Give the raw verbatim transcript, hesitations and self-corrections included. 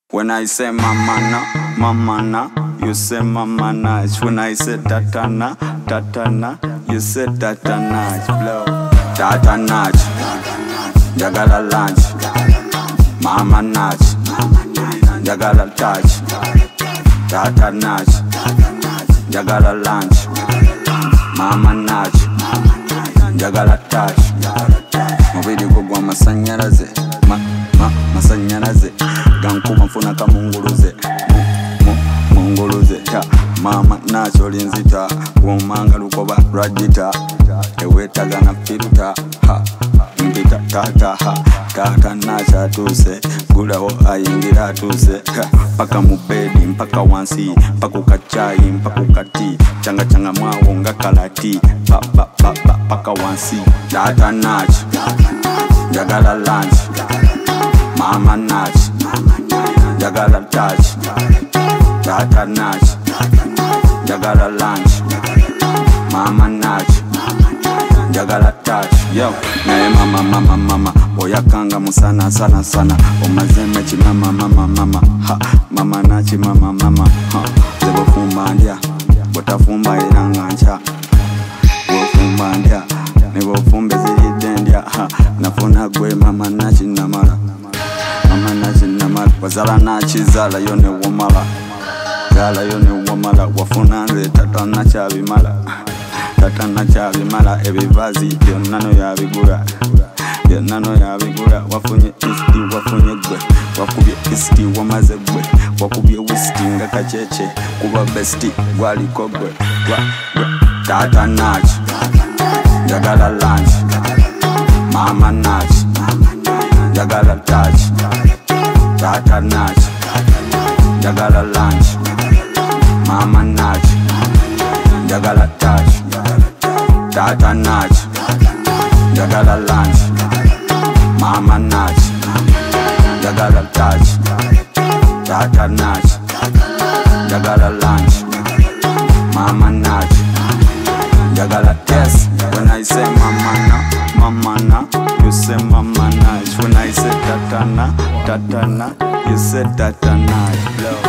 When I say mama na, mama na, you say mama nice. When I say tata na, tata na, you say tata nice. Blow. Tata nice, jagala lunch. Mama nice, jagala touch. Tata nice, jagala lunch. Mama nice, jagala touch. Mubidi gugwa masanyaraze, ma, ma, masanyaraze. Gankuba mfuna kamunguluze, mu, mu, munguluze ya. Mama nacho linzita, womanga lukoba rajita. Ewetaga na filter, ha, mbita tata ha. Tata nacha tuse, gulaho ayingira tuse. Paka mubedi, mpaka wansi, paku kachai, mpaku kati. Changa changa mawo nga kalati, pa, pa, pa, pa, paka wansi. Tata nacha, jagala lunch. Mama nacha, jagala touch. Tata nacha, jagala lunch. Mama nacha, jagala touch. Yo, nae mama mama mama, oyakanga musana sana sana. Omazeme chi mama mama mama, ha. Mama nachi mama mama, ha. Zebo fumba ndia, bota fumba ilanga ncha. Wo fumba ndia, nebo fumbe zilide ndia, ha. Nafuna gwe mama nachi namara. Mama nachi namara, wazala nachi zala yone womala. Zala yone womala, wafuna nze tata nachi abimala. Tata nachi abimala, ebivazi byonnano yabigula. Byonnano yabigula, wafunye isti wafunye gwe. Wakubye isti wamaze gwe. Wakubye whisky nga kacheche, kuba besti gwaliko gwe. Tata nachi, jagala lunch. Mama nachi, jagala touch. Tata nachi, jagala lunch. Mama nachi, jagala touch. Tata nachi, jagala lunch. Mama nachi, jagala touch. Tata nachi, jagala lunch. Mama nachi, jagala test. When I say mama na, mama na, you say mama nice. When I say tata na, tata na, you say tata nice. Blow.